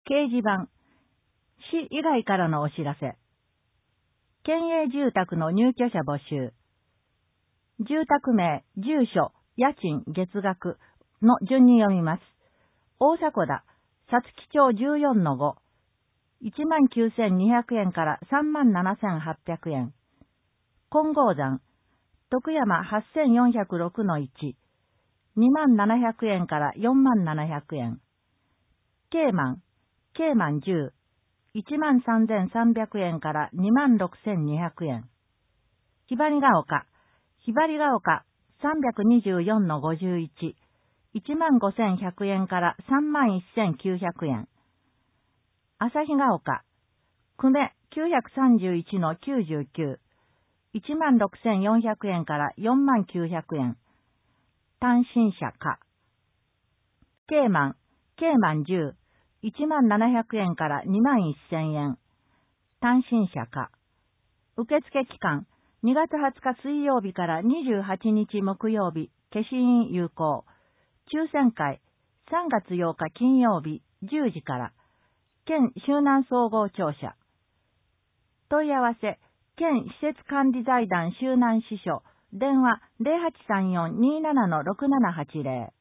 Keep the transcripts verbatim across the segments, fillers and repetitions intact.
掲示板、市以外からのお知らせ。県営住宅の入居者募集。住宅名、住所、家賃、月額の順に読みます。大迫田、さつき町 じゅうよんのご、いちまんきゅうせんにひゃくえんからさんまんななせんはっぴゃくえん。金剛山、徳山 はっせんよんひゃくろくのいち、にまんななひゃくえんからよんまんななひゃくえん。ケーマン、ケーマンじゅう、いちまんさんぜんさんびゃくえんからにまんろくせんにひゃくえん。ひばりが丘、ひばりが丘さんびゃくにじゅうよんのごじゅういち、いちまんごせんひゃくえんからさんまんせんきゅうひゃくえん。旭が丘、久米きゅうひゃくさんじゅういちのきゅうじゅうきゅう、いちまんろくせんよんひゃくえんからよんまんきゅうひゃくえん。単身者か。ケーマン、ケーマンじゅう、いちまんななひゃくえんからにまんせんえん。単身者か。受付期間、にがつはつか水曜日からにじゅうはちにち木曜日、消印有効。抽選会、さんがつようか金曜日、じゅうじから。県周南総合庁舎。問い合わせ、県施設管理財団周南支所、電話 ゼロはちさんよん にーなな ろくななはちゼロ。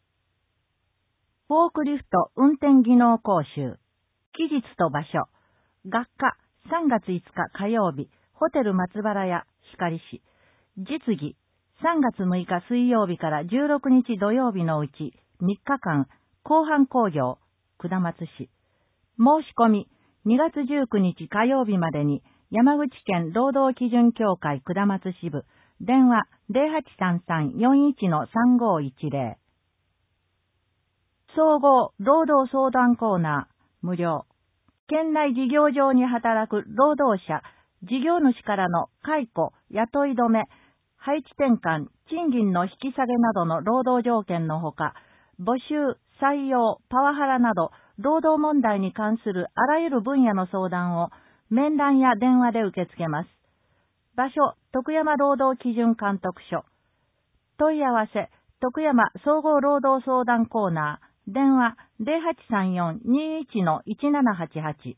フォークリフト運転技能講習。期日と場所。学科さんがついつか火曜日、ホテル松原屋、光市。実技さんがつむいか水曜日からじゅうろくにち土曜日のうちみっかかん、広範工業、下松市。申し込みにがつじゅうくにち火曜日までに山口県労働基準協会下松支部、電話 ゼロはちさんさん よんいち さんごいちゼロ。総合労働相談コーナー、無料。県内事業場に働く労働者、事業主からの解雇、雇い止め、配置転換、賃金の引き下げなどの労働条件のほか、募集、採用、パワハラなど、労働問題に関するあらゆる分野の相談を、面談や電話で受け付けます。場所、徳山労働基準監督署。問い合わせ、徳山総合労働相談コーナー。電話 ゼロはちさんよん にーいち いちななはちはち。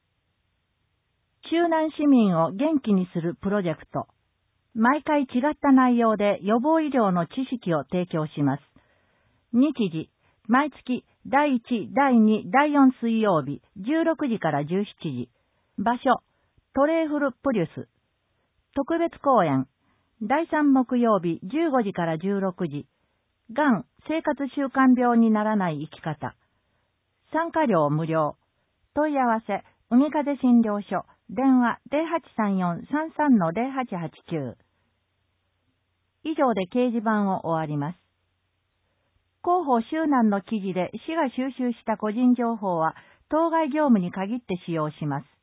周南市民を元気にするプロジェクト。毎回違った内容で予防医療の知識を提供します。日時、毎月だいいち、だいに、だいよん水曜日じゅうろくじからじゅうしちじ。場所、トレーフルプリュス。特別講演、だいさん木曜日じゅうごじからじゅうろくじ。がん、生活習慣病にならない生き方。参加料無料。問い合わせ、海風診療所。電話 ゼロはちさんよん さんさん ゼロはちはちきゅう。以上で掲示板を終わります。広報周南の記事で市が収集した個人情報は当該業務に限って使用します。